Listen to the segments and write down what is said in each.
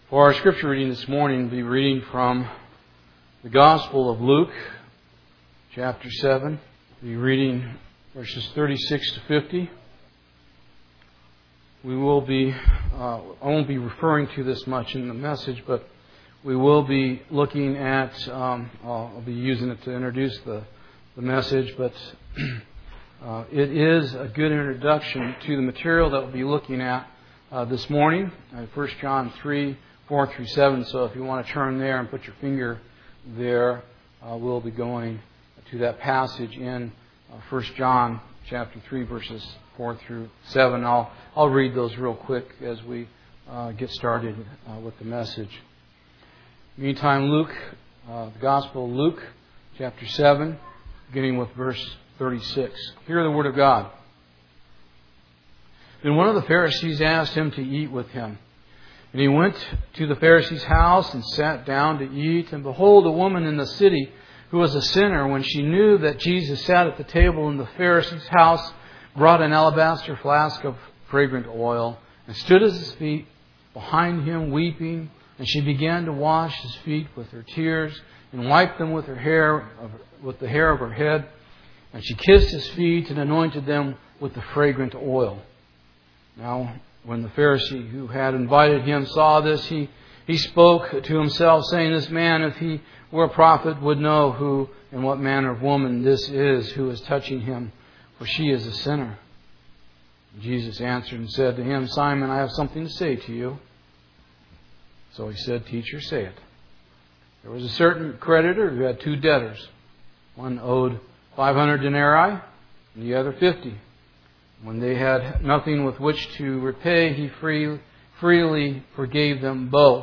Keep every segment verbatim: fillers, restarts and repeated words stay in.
For our scripture reading this morning, we'll be reading from the Gospel of Luke, chapter seven. We'll be reading verses thirty-six to fifty. We will be, uh, I won't be referring to this much in the message, but we will be looking at, um, I'll be using it to introduce the, the message, but uh, it is a good introduction to the material that we'll be looking at uh, this morning, uh, First John three, four through seven. So if you want to turn there and put your finger there, uh, we'll be going to that passage in uh, First John chapter three, verses four through seven. I'll I'll read those real quick as we uh, get started uh, with the message. Meantime, Luke, uh, the Gospel of Luke, chapter seven, beginning with verse thirty-six. Hear the word of God. Then one of the Pharisees asked him to eat with him. And he went to the Pharisee's house and sat down to eat. And behold, a woman in the city who was a sinner, when she knew that Jesus sat at the table in the Pharisee's house, brought an alabaster flask of fragrant oil and stood at his feet behind him weeping. And she began to wash his feet with her tears and wiped them with her hair, with the hair of her head. And she kissed his feet and anointed them with the fragrant oil. Now, when the Pharisee who had invited him saw this, he, he spoke to himself, saying, "This man, if he were a prophet, would know who and what manner of woman this is who is touching him, for she is a sinner." Jesus answered and said to him, "Simon, I have something to say to you." So he said, "Teacher, say it." There was a certain creditor who had two debtors. One owed five hundred denarii and the other fifty. When they had nothing with which to repay, he free, freely forgave them both.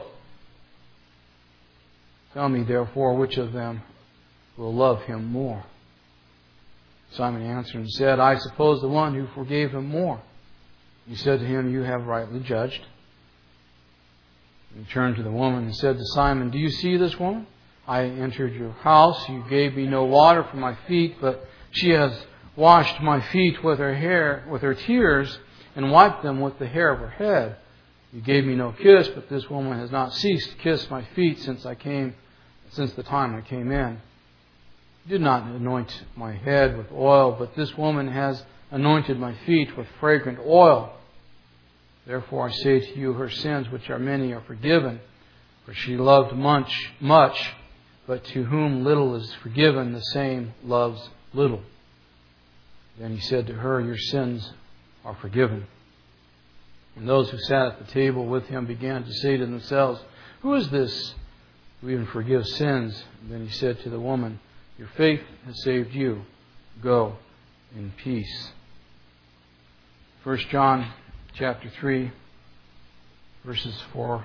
Tell me, therefore, which of them will love him more? Simon answered and said, "I suppose the one who forgave him more." He said to him, "You have rightly judged." And he turned to the woman and said to Simon, "Do you see this woman? I entered your house. You gave me no water for my feet, but she has washed my feet with her hair, with her tears, and wiped them with the hair of her head. You gave me no kiss, but this woman has not ceased to kiss my feet since I came, since the time I came in. You did not anoint my head with oil, but this woman has anointed my feet with fragrant oil. Therefore I say to you, her sins, which are many, are forgiven, for she loved much, much, but to whom little is forgiven, the same loves little." Then he said to her, "Your sins are forgiven." And those who sat at the table with him began to say to themselves, "Who is this who even forgives sins?" And then he said to the woman, "Your faith has saved you. Go in peace." First John chapter three, verses four,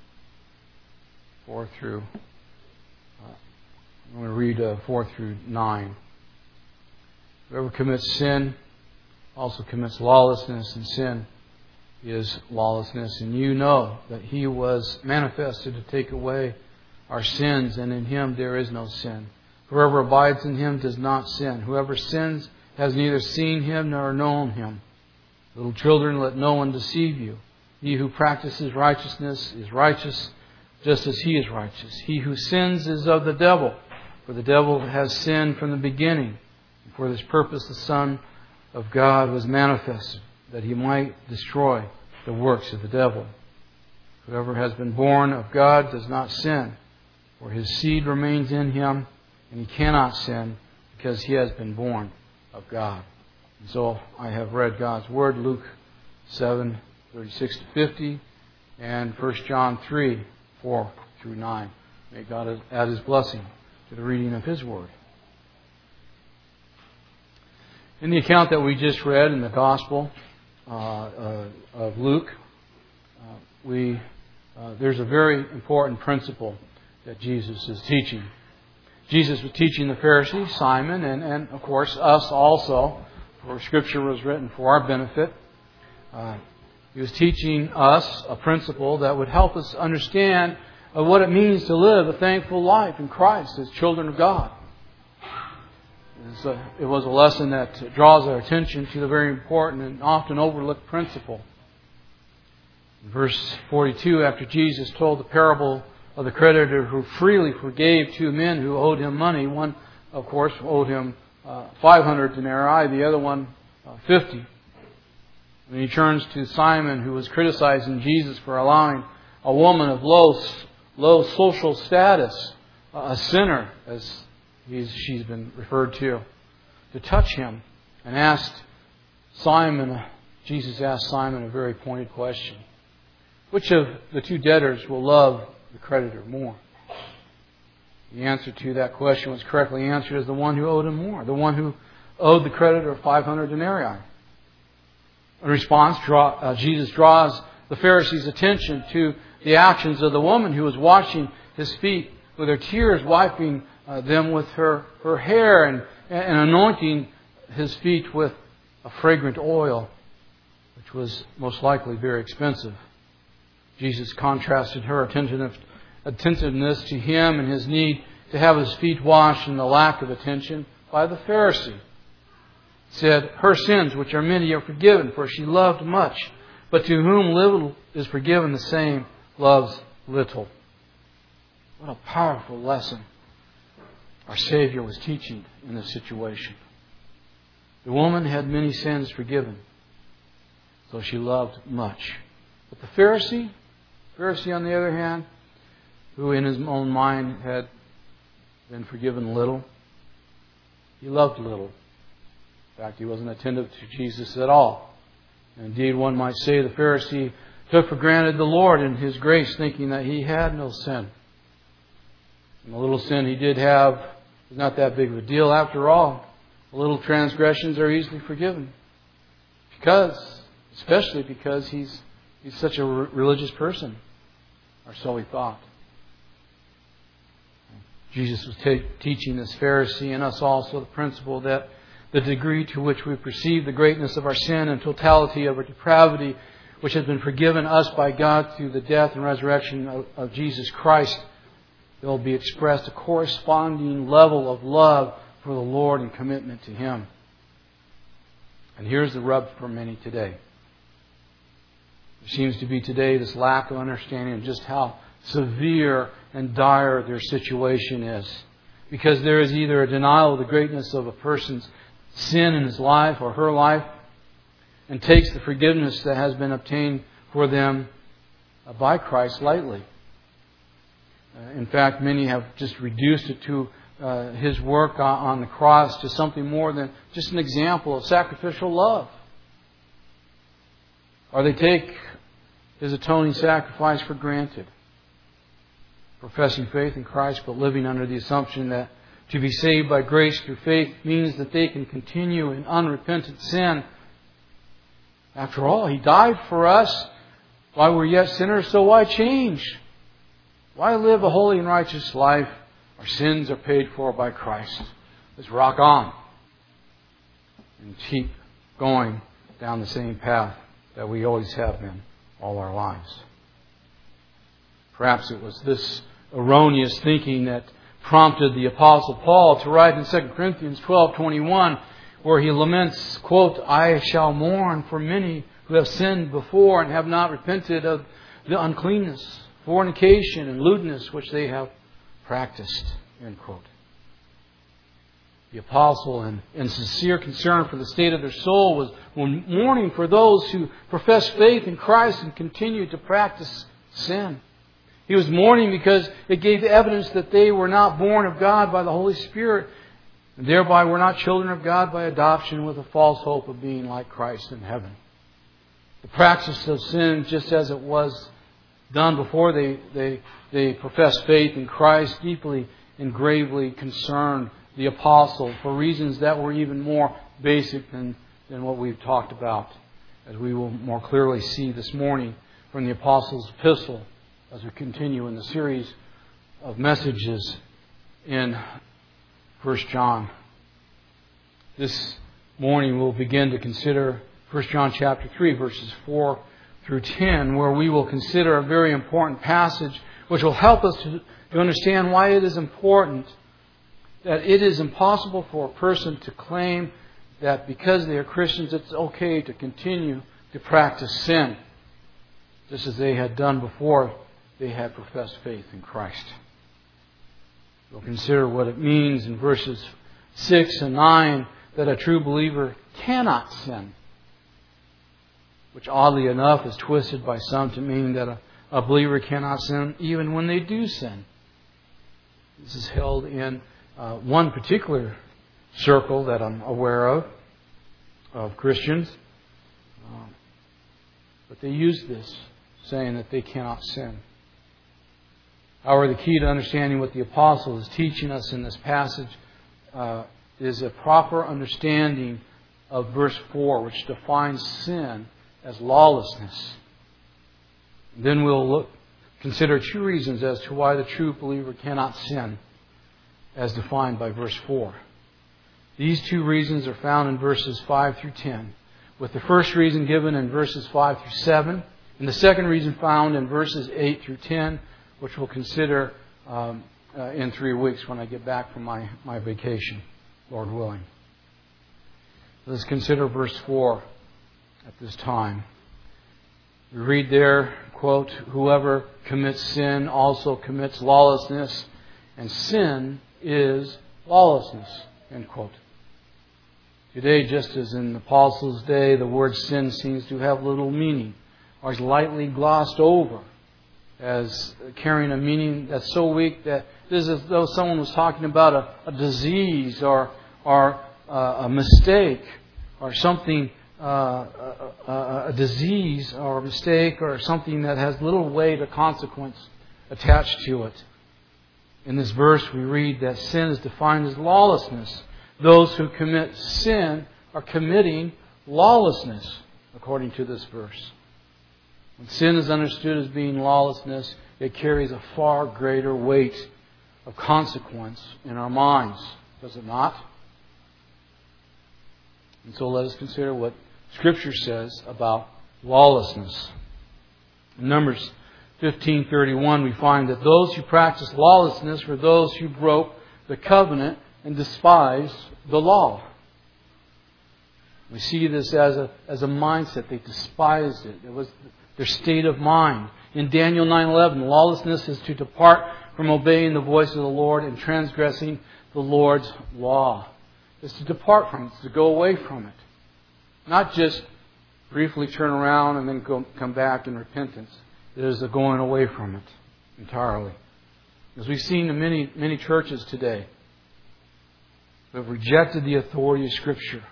four through. Uh, I'm going to read uh, four through nine. Whoever commits sin also commits lawlessness, and sin is lawlessness. And you know that He was manifested to take away our sins, and in Him there is no sin. Whoever abides in Him does not sin. Whoever sins has neither seen Him nor known Him. Little children, let no one deceive you. He who practices righteousness is righteous, just as he is righteous. He who sins is of the devil, for the devil has sinned from the beginning. For this purpose the Son of God was manifested, that He might destroy the works of the devil. Whoever has been born of God does not sin, for his seed remains in him, and he cannot sin because he has been born of God. And so I have read God's Word, Luke seven, thirty-six to fifty, and First John three, four through nine. May God add His blessing to the reading of His Word. In the account that we just read in the Gospel uh, uh, of Luke, uh, we uh, there's a very important principle that Jesus is teaching. Jesus was teaching the Pharisee, Simon, and, and of course us also, for Scripture was written for our benefit. Uh, he was teaching us a principle that would help us understand uh, what it means to live a thankful life in Christ as children of God. It was a lesson that draws our attention to the very important and often overlooked principle Verse forty-two, after Jesus told the parable of the creditor who freely forgave two men who owed him money. One, of course, owed him uh, five hundred denarii, the other one uh, fifty. And he turns to Simon, who was criticizing Jesus for allowing a woman of low, low social status, a sinner, as he's, she's been referred to, to touch him, and asked Simon, Jesus asked Simon a very pointed question. Which of the two debtors will love the creditor more? The answer to that question was correctly answered as the one who owed him more, the one who owed the creditor five hundred denarii. In response, draw, uh, Jesus draws the Pharisees' attention to the actions of the woman who was washing his feet with her tears, wiping uh, them with her, her hair and, and anointing his feet with a fragrant oil, which was most likely very expensive. Jesus contrasted her attentiveness to him and his need to have his feet washed and the lack of attention by the Pharisee. He said, her sins, which are many, are forgiven, for she loved much. But to whom little is forgiven, the same loves little. What a powerful lesson our Savior was teaching in this situation. The woman had many sins forgiven, so she loved much. But the Pharisee, Pharisee on the other hand, who in his own mind had been forgiven little, he loved little. In fact, he wasn't attentive to Jesus at all. And indeed, one might say the Pharisee took for granted the Lord and His grace, thinking that he had no sin. And the little sin he did have was not that big of a deal. After all, the little transgressions are easily forgiven. Because, especially because he's he's such a religious person. Or so he thought. Jesus was t- teaching this Pharisee and us also the principle that the degree to which we perceive the greatness of our sin and totality of our depravity, which has been forgiven us by God through the death and resurrection of, of Jesus Christ, there will be expressed a corresponding level of love for the Lord and commitment to Him. And here's the rub for many today. There seems to be today this lack of understanding of just how severe and dire their situation is. Because there is either a denial of the greatness of a person's sin in his life or her life, and takes the forgiveness that has been obtained for them by Christ lightly. Uh, in fact, many have just reduced it to uh, His work on the cross to something more than just an example of sacrificial love. Or they take His atoning sacrifice for granted, professing faith in Christ, but living under the assumption that to be saved by grace through faith means that they can continue in unrepentant sin. After all, He died for us while we're yet sinners, so why change? Why live a holy and righteous life? Our sins are paid for by Christ. Let's rock on and keep going down the same path that we always have been all our lives. Perhaps it was this erroneous thinking that prompted the Apostle Paul to write in Second Corinthians twelve twenty-one, where he laments, quote, I shall mourn for many who have sinned before and have not repented of the uncleanness, fornication, and lewdness which they have practiced, end quote. The Apostle, in, in sincere concern for the state of their soul, was mourning for those who profess faith in Christ and continue to practice sin. He was mourning because it gave evidence that they were not born of God by the Holy Spirit, and thereby were not children of God by adoption with a false hope of being like Christ in heaven. The practice of sin, just as it was done before they, they, they professed faith in Christ, deeply and gravely concerned the Apostle for reasons that were even more basic than, than what we've talked about, as we will more clearly see this morning from the Apostle's epistle as we continue in the series of messages in First John. This morning we'll begin to consider First John chapter three, verses four through ten, where we will consider a very important passage which will help us to, to understand why it is important that it is impossible for a person to claim that because they are Christians it's okay to continue to practice sin. just as they had done before they had professed faith in Christ. We'll consider what it means in verses six and nine that a true believer cannot sin, which oddly enough is twisted by some to mean that a, a believer cannot sin even when they do sin. This is held in uh, one particular circle that I'm aware of, of Christians. Um, but they use this, saying that they cannot sin. However, the key to understanding what the apostle is teaching us in this passage uh, is a proper understanding of verse four, which defines sin as lawlessness. And then we'll look, consider two reasons as to why the true believer cannot sin, as defined by verse four. These two reasons are found in verses five through ten, with the first reason given in verses five through seven, and the second reason found in verses eight through ten, which we'll consider um, uh, in three weeks when I get back from my, my vacation, Lord willing. Let's consider verse four at this time. We read there, quote, "Whoever commits sin also commits lawlessness, and sin is lawlessness," end quote. Today, just as in the apostles' day, the word sin seems to have little meaning, or is lightly glossed over as carrying a meaning that's so weak that it is as though someone was talking about a, a disease or or uh, a mistake or something, uh, a, a, a disease or a mistake or something that has little weight or consequence attached to it. In this verse we read that sin is defined as lawlessness. Those who commit sin are committing lawlessness, according to this verse. When sin is understood as being lawlessness, it carries a far greater weight of consequence in our minds, does it not? And so let us consider what Scripture says about lawlessness. In Numbers fifteen thirty-one, we find that those who practice lawlessness were those who broke the covenant and despised the law. We see this as a as a mindset. They despised it. It was their state of mind. In Daniel nine eleven, lawlessness is to depart from obeying the voice of the Lord and transgressing the Lord's law. It's to depart from it, it's to go away from it. Not just briefly turn around and then go, come back in repentance. It is a going away from it entirely. As we've seen in many, many churches today, who have rejected the authority of Scripture.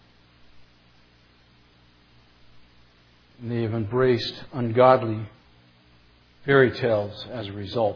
And they have embraced ungodly fairy tales as a result.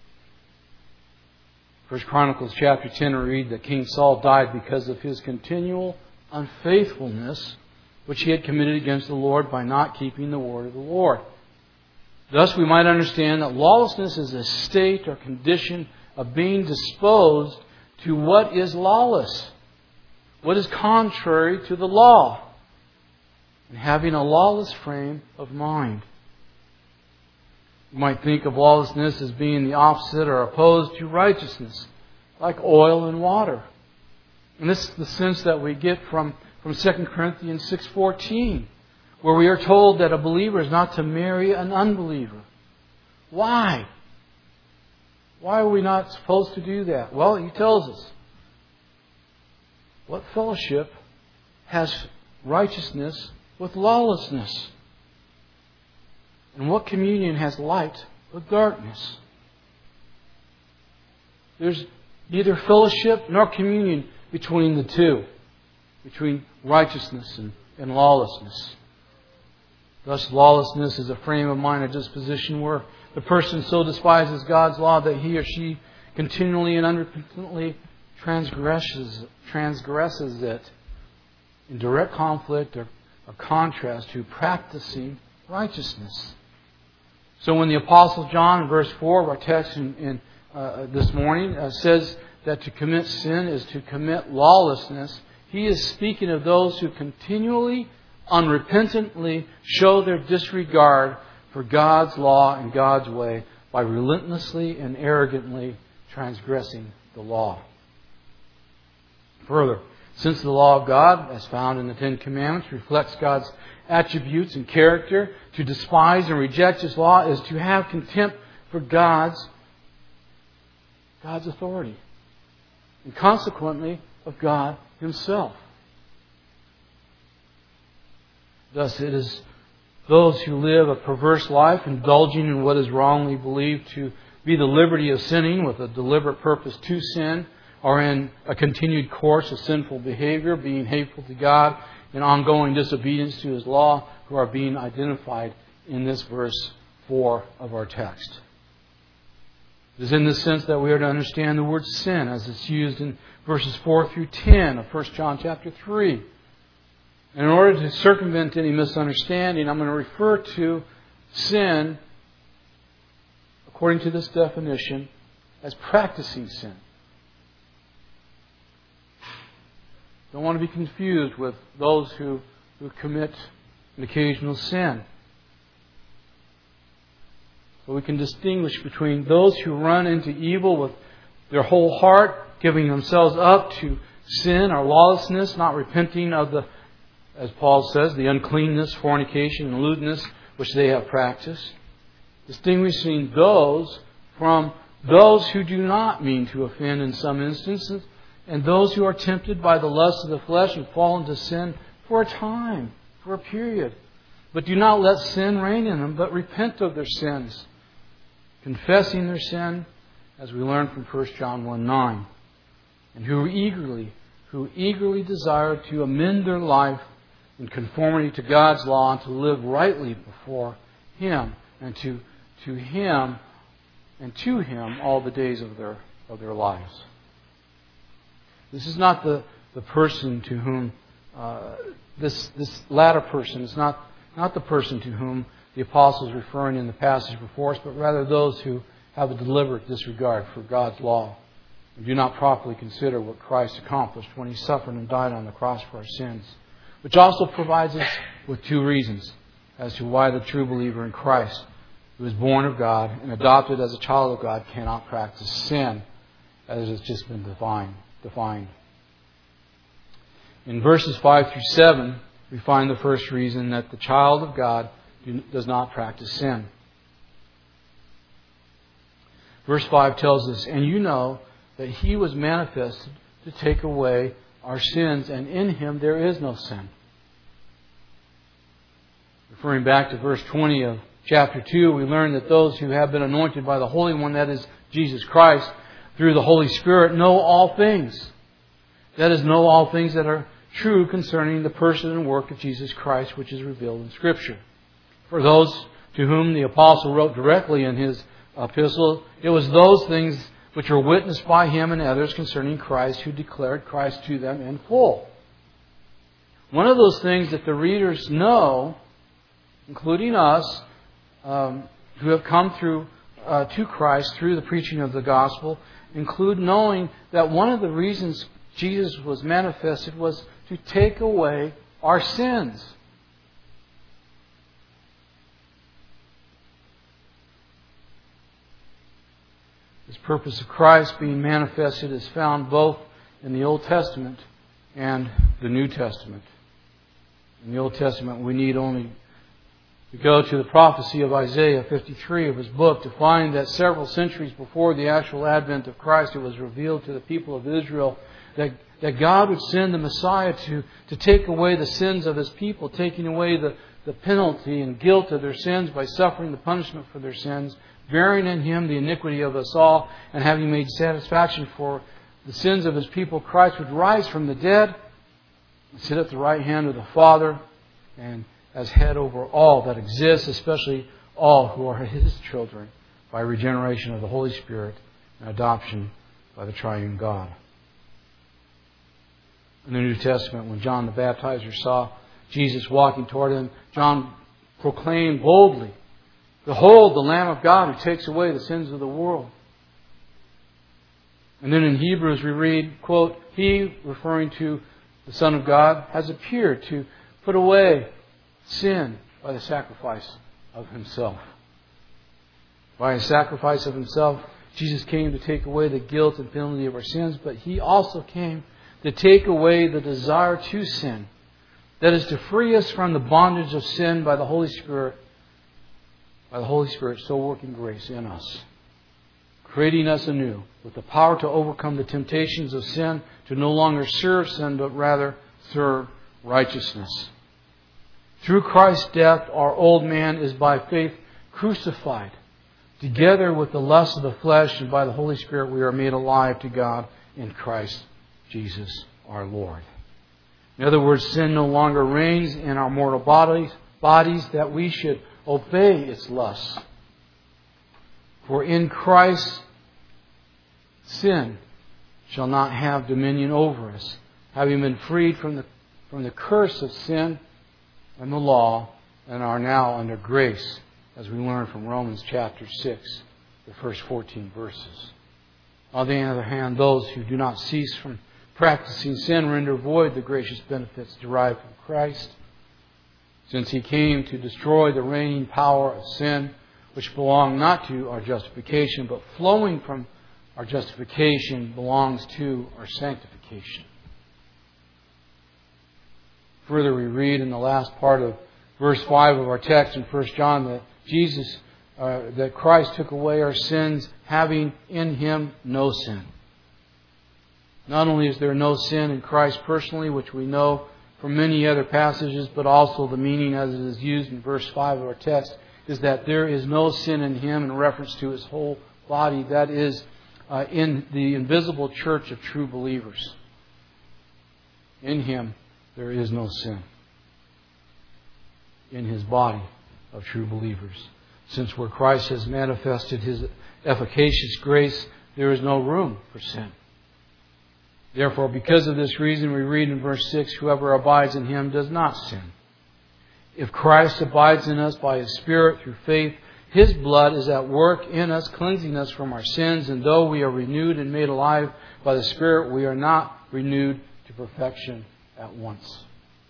First Chronicles chapter ten, we read that King Saul died because of his continual unfaithfulness, which he had committed against the Lord by not keeping the word of the Lord. Thus we might understand that lawlessness is a state or condition of being disposed to what is lawless, what is contrary to the law, and having a lawless frame of mind. You might think of lawlessness as being the opposite or opposed to righteousness, like oil and water. And this is the sense that we get from, from Second Corinthians six fourteen, where we are told that a believer is not to marry an unbeliever. Why? Why are we not supposed to do that? Well, he tells us. What fellowship has righteousness with lawlessness? And what communion has light with darkness? There's neither fellowship nor communion between the two, between righteousness and, and lawlessness. Thus, lawlessness is a frame of mind, a disposition where the person so despises God's law that he or she continually and unrepentantly transgresses, transgresses it in direct conflict or, or contrast to practicing righteousness. So when the Apostle John, in verse four of our text in, in uh, this morning, uh, says that to commit sin is to commit lawlessness, he is speaking of those who continually, unrepentantly show their disregard for God's law and God's way by relentlessly and arrogantly transgressing the law. Further, since the law of God, as found in the Ten Commandments, reflects God's attributes and character. To despise and reject His law is to have contempt for God's, God's authority. And consequently, of God Himself. Thus, it is those who live a perverse life, indulging in what is wrongly believed to be the liberty of sinning with a deliberate purpose to sin, or in a continued course of sinful behavior, being hateful to God and ongoing disobedience to His law, who are being identified in this verse four of our text. It is in this sense that we are to understand the word sin as it's used in verses four through ten of First John chapter three. And in order to circumvent any misunderstanding, I'm going to refer to sin, according to this definition, as practicing sin. Don't want to be confused with those who, who commit an occasional sin. So we can distinguish between those who run into evil with their whole heart, giving themselves up to sin or lawlessness, not repenting of the, as Paul says, the uncleanness, fornication, and lewdness which they have practiced. Distinguishing those from those who do not mean to offend in some instances, and those who are tempted by the lust of the flesh and fall into sin for a time, for a period. But do not let sin reign in them, but repent of their sins, confessing their sin, as we learn from First John one nine, and who eagerly, who eagerly desire to amend their life in conformity to God's law and to live rightly before Him, and to to Him and to Him all the days of their of their lives. This is not the, the person to whom uh, this this latter person is not not the person to whom the apostle is referring in the passage before us, but rather those who have a deliberate disregard for God's law and do not properly consider what Christ accomplished when He suffered and died on the cross for our sins. Which also provides us with two reasons as to why the true believer in Christ, who is born of God and adopted as a child of God, cannot practice sin, as has just been defined. defined. In verses five through seven, we find the first reason that the child of God do, does not practice sin. Verse five tells us, "And you know that He was manifested to take away our sins, and in Him there is no sin." Referring back to verse twenty of chapter two, we learn that those who have been anointed by the Holy One, that is Jesus Christ, through the Holy Spirit, know all things. That is, know all things that are true concerning the person and work of Jesus Christ, which is revealed in Scripture. For those to whom the apostle wrote directly in his epistle, it was those things which were witnessed by him and others concerning Christ, who declared Christ to them in full. One of those things that the readers know, including us, um, who have come through uh, to Christ through the preaching of the gospel, include knowing that one of the reasons Jesus was manifested was to take away our sins. This purpose of Christ being manifested is found both in the Old Testament and the New Testament. In the Old Testament, we need only to go to the prophecy of Isaiah fifty-three of his book to find that several centuries before the actual advent of Christ, it was revealed to the people of Israel that, that God would send the Messiah to, to take away the sins of His people, taking away the, the penalty and guilt of their sins by suffering the punishment for their sins, bearing in Him the iniquity of us all, and having made satisfaction for the sins of His people. Christ would rise from the dead and sit at the right hand of the Father, and as head over all that exists, especially all who are His children, by regeneration of the Holy Spirit and adoption by the triune God. In the New Testament, when John the Baptizer saw Jesus walking toward him, John proclaimed boldly, "Behold, the Lamb of God who takes away the sins of the world." And then in Hebrews we read, quote, "He," referring to the Son of God, "has appeared to put away sin by the sacrifice of Himself." By His sacrifice of Himself, Jesus came to take away the guilt and penalty of our sins, but He also came to take away the desire to sin That is to free us from the bondage of sin by the Holy Spirit, by the Holy Spirit so working grace in us, creating us anew with the power to overcome the temptations of sin, to no longer serve sin, but rather serve righteousness. Through Christ's death, our old man is by faith crucified, together with the lust of the flesh, and by the Holy Spirit we are made alive to God in Christ Jesus our Lord. In other words, sin no longer reigns in our mortal bodies, bodies that we should obey its lusts. For in Christ, sin shall not have dominion over us, having been freed from the, from the curse of sin and the law, and are now under grace, as we learn from Romans chapter six, the first fourteen verses. On the other hand, those who do not cease from practicing sin render void the gracious benefits derived from Christ, since He came to destroy the reigning power of sin, which belong not to our justification, but flowing from our justification belongs to our sanctification. Further, we read in the last part of verse five of our text in First John that Jesus, uh, that Christ took away our sins, having in Him no sin. Not only is there no sin in Christ personally, which we know from many other passages, but also the meaning as it is used in verse five of our text is that there is no sin in Him in reference to His whole body. That is, uh, in the invisible church of true believers. In Him there is no sin. In His body of true believers. Since where Christ has manifested His efficacious grace, there is no room for sin. Therefore, because of this reason, we read in verse six, whoever abides in Him does not sin. If Christ abides in us by His Spirit through faith, His blood is at work in us, cleansing us from our sins. And though we are renewed and made alive by the Spirit, we are not renewed to perfection at once.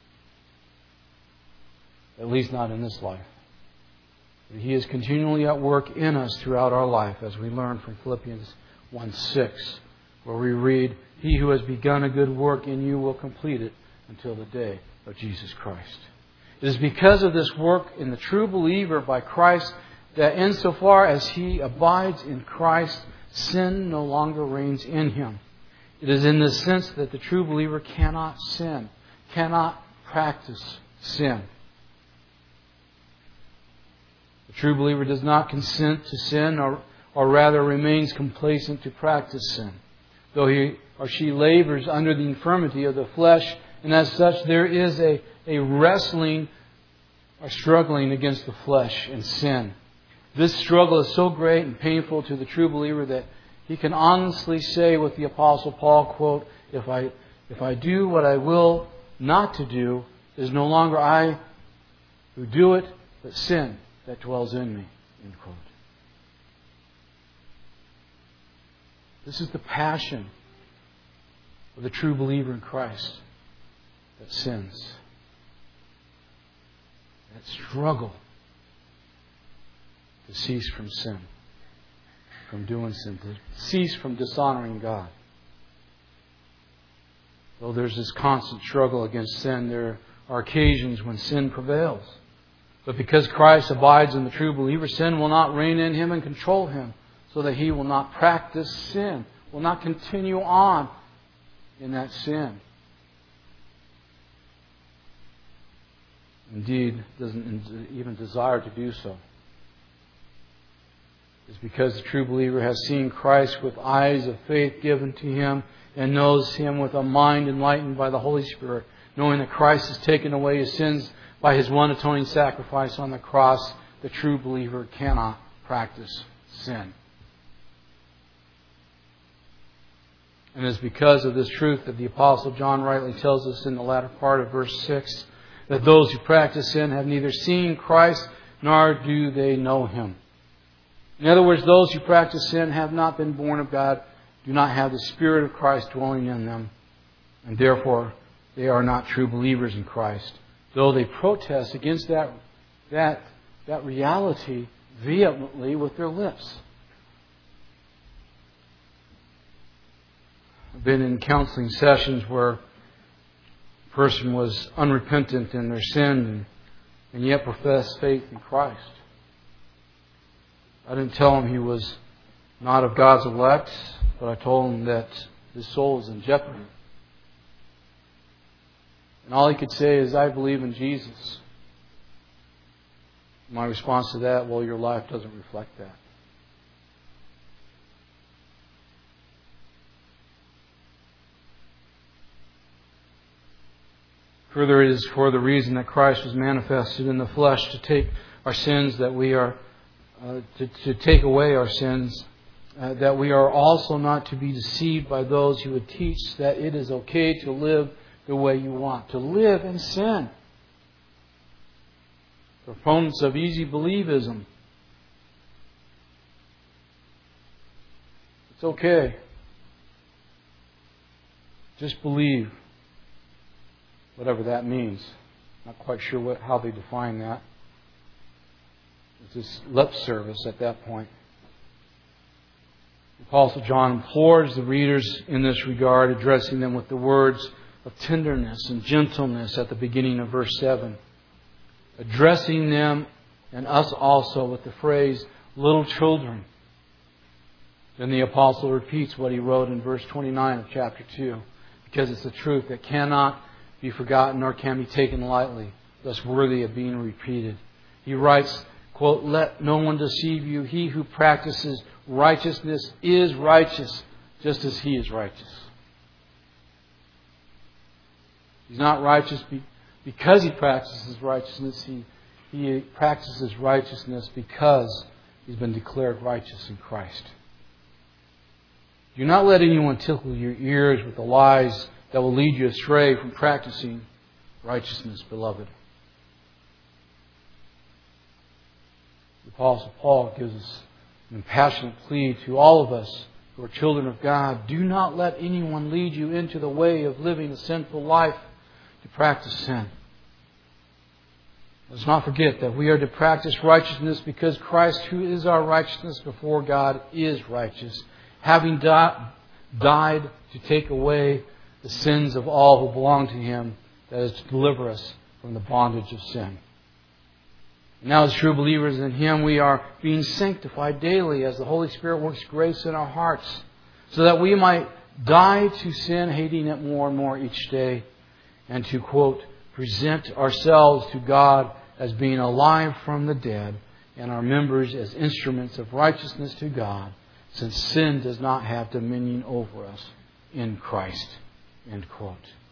At least not in this life. He is continually at work in us throughout our life, as we learn from Philippians one six, where we read, He who has begun a good work in you will complete it until the day of Jesus Christ. It is because of this work in the true believer by Christ that insofar as he abides in Christ, sin no longer reigns in him. It is in this sense that the true believer cannot sin, cannot practice sin. The true believer does not consent to sin, or, or rather remains complacent to practice sin, though he or she labors under the infirmity of the flesh, and as such there is a, a wrestling or struggling against the flesh and sin. This struggle is so great and painful to the true believer that he can honestly say with the Apostle Paul, quote, if I, if I do what I will not to do, it is no longer I who do it, but sin that dwells in me, end quote. This is the passion of the true believer in Christ that sins. That struggle to cease from sin, from doing sin, to cease from dishonoring God. Though there's this constant struggle against sin, there are occasions when sin prevails. But because Christ abides in the true believer, sin will not reign in him and control him, so that he will not practice sin, will not continue on in that sin. Indeed, doesn't even desire to do so. It's because the true believer has seen Christ with eyes of faith given to him and knows Him with a mind enlightened by the Holy Spirit, knowing that Christ has taken away his sins by His one atoning sacrifice on the cross. The true believer cannot practice sin. And it is because of this truth that the Apostle John rightly tells us in the latter part of verse six that those who practice sin have neither seen Christ nor do they know Him. In other words, those who practice sin have not been born of God, do not have the Spirit of Christ dwelling in them, and therefore they are not true believers in Christ, though they protest against that, that, that reality vehemently with their lips. I've been in counseling sessions where person was unrepentant in their sin and, and yet professed faith in Christ. I didn't tell him he was not of God's elect, but I told him that his soul is in jeopardy. And all he could say is, I believe in Jesus. My response to that, well, your life doesn't reflect that. Further, it is for the reason that Christ was manifested in the flesh to take our sins, that we are uh, to, to take away our sins, uh, that we are also not to be deceived by those who would teach that it is okay to live the way you want, to live in sin. Proponents of easy believism. It's okay. Just believe. Whatever that means. Not quite sure what, how they define that. It's just lip service at that point. The Apostle John implores the readers in this regard, addressing them with the words of tenderness and gentleness at the beginning of verse seven. Addressing them and us also with the phrase, little children. Then the Apostle repeats what he wrote in verse twenty-nine of chapter two, because it's the truth that cannot be forgotten nor can be taken lightly, thus worthy of being repeated. He writes, quote, let no one deceive you. He who practices righteousness is righteous, just as he is righteous. He's not righteous because he practices righteousness. He, he practices righteousness because he's been declared righteous in Christ. Do not let anyone tickle your ears with the lies that will lead you astray from practicing righteousness, beloved. The Apostle Paul gives us an impassioned plea to all of us who are children of God. Do not let anyone lead you into the way of living a sinful life to practice sin. Let's not forget that we are to practice righteousness because Christ, who is our righteousness before God, is righteous, having di- died to take away the sins of all who belong to Him, that is to deliver us from the bondage of sin. And now as true believers in Him, we are being sanctified daily as the Holy Spirit works grace in our hearts, so that we might die to sin, hating it more and more each day, and to, quote, present ourselves to God as being alive from the dead, and our members as instruments of righteousness to God, since sin does not have dominion over us in Christ. End quote.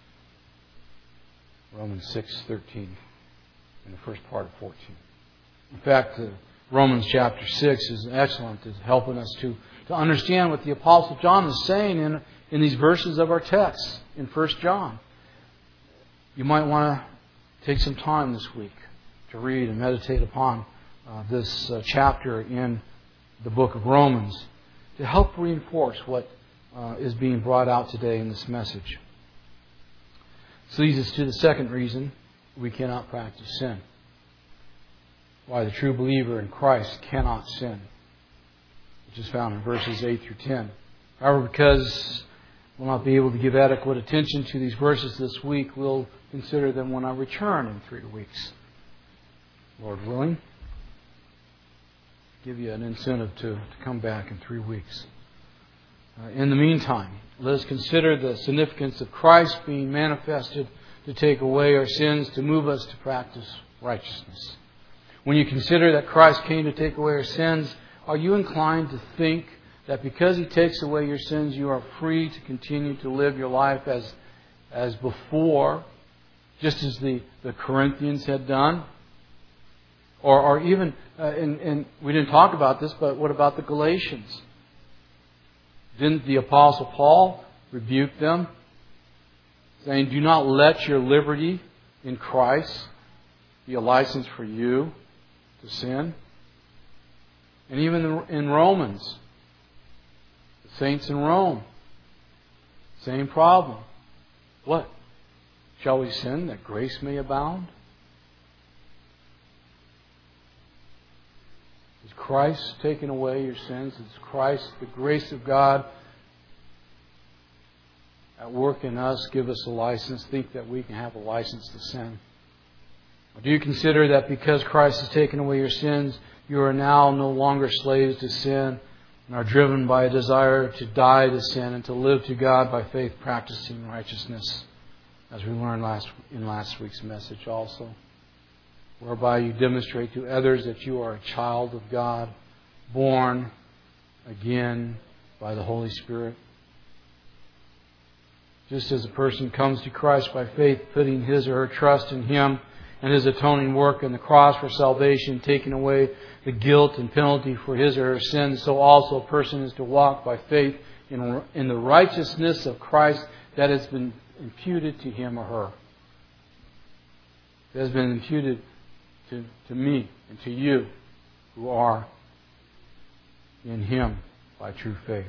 Romans six thirteen in the first part of fourteen. In fact, uh, Romans chapter six is excellent at helping us to, to understand what the Apostle John is saying in, in these verses of our text in First John. You might want to take some time this week to read and meditate upon uh, this uh, chapter in the book of Romans to help reinforce what uh, is being brought out today in this message. This leads us to the second reason we cannot practice sin. Why the true believer in Christ cannot sin, which is found in verses eight through ten. However, because we'll not be able to give adequate attention to these verses this week, we'll consider them when I return in three weeks. Lord willing, give you an incentive to, to come back in three weeks. Uh, in the meantime, let us consider the significance of Christ being manifested to take away our sins, to move us to practice righteousness. When you consider that Christ came to take away our sins, are you inclined to think that because He takes away your sins, you are free to continue to live your life as, as before, just as the, the Corinthians had done? Or, or even, uh, and, and we didn't talk about this, but what about the Galatians? Didn't the Apostle Paul rebuke them, saying, do not let your liberty in Christ be a license for you to sin? And even in Romans, the saints in Rome, same problem. What? Shall we sin that grace may abound? Has Christ taken away your sins? Has Christ, the grace of God, at work in us give us a license, think that we can have a license to sin? Or do you consider that because Christ has taken away your sins, you are now no longer slaves to sin and are driven by a desire to die to sin and to live to God by faith, practicing righteousness, as we learned last in last week's message also, whereby you demonstrate to others that you are a child of God, born again by the Holy Spirit? Just as a person comes to Christ by faith, putting his or her trust in Him and His atoning work on the cross for salvation, taking away the guilt and penalty for his or her sins, so also a person is to walk by faith in, in the righteousness of Christ that has been imputed to him or her. It has been imputed to, to me and to you who are in Him by true faith.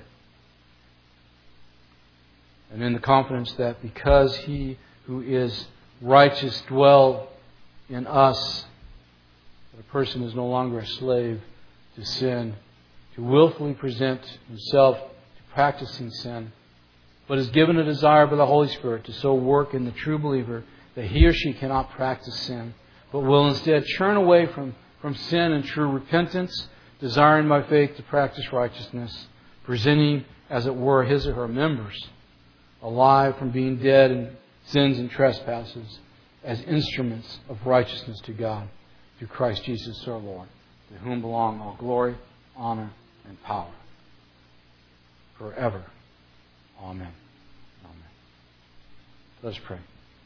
And in the confidence that because He who is righteous dwells in us, that a person is no longer a slave to sin, to willfully present himself to practicing sin, but is given a desire by the Holy Spirit to so work in the true believer that he or she cannot practice sin, but will instead turn away from, from sin and true repentance, desiring by faith to practice righteousness, presenting, as it were, his or her members alive from being dead in sins and trespasses, as instruments of righteousness to God through Christ Jesus our Lord, to whom belong all glory, honor, and power forever. Amen. Amen. Let's pray.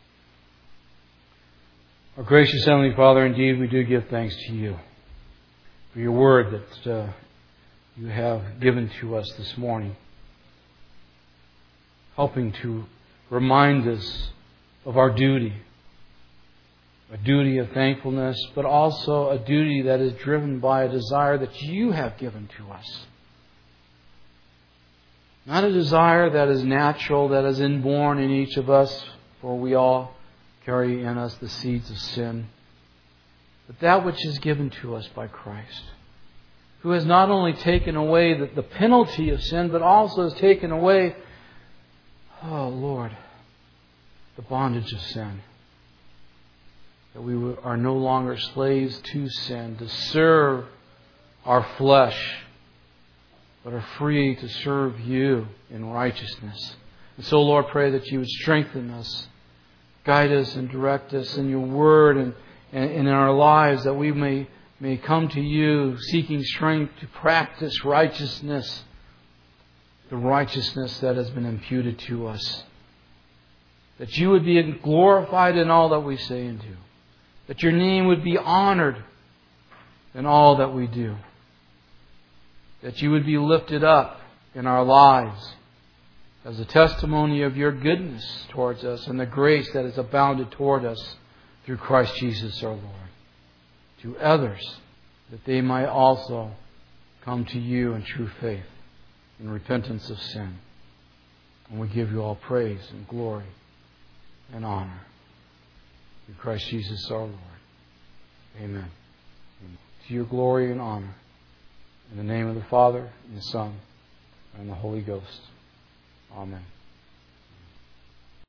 Our gracious Heavenly Father, indeed we do give thanks to You for Your word that uh, You have given to us this morning, helping to remind us of our duty, a duty of thankfulness, but also a duty that is driven by a desire that You have given to us. Not a desire that is natural, that is inborn in each of us, for we all carry in us the seeds of sin, but that which is given to us by Christ, who has not only taken away the, the penalty of sin, but also has taken away, oh Lord, the bondage of sin. That we are no longer slaves to sin, to serve our flesh, but are free to serve You in righteousness. And so, Lord, pray that You would strengthen us, guide us and direct us in Your word and, and in our lives, that we may, may come to You seeking strength to practice righteousness, the righteousness that has been imputed to us. That You would be glorified in all that we say and do. That Your name would be honored in all that we do. That You would be lifted up in our lives as a testimony of Your goodness towards us and the grace that is abounded toward us through Christ Jesus our Lord. To others, that they might also come to You in true faith, in repentance of sin. And we give You all praise and glory and honor. Through Christ Jesus our Lord. Amen. Amen. To Your glory and honor. In the name of the Father, and the Son, and the Holy Ghost. Amen.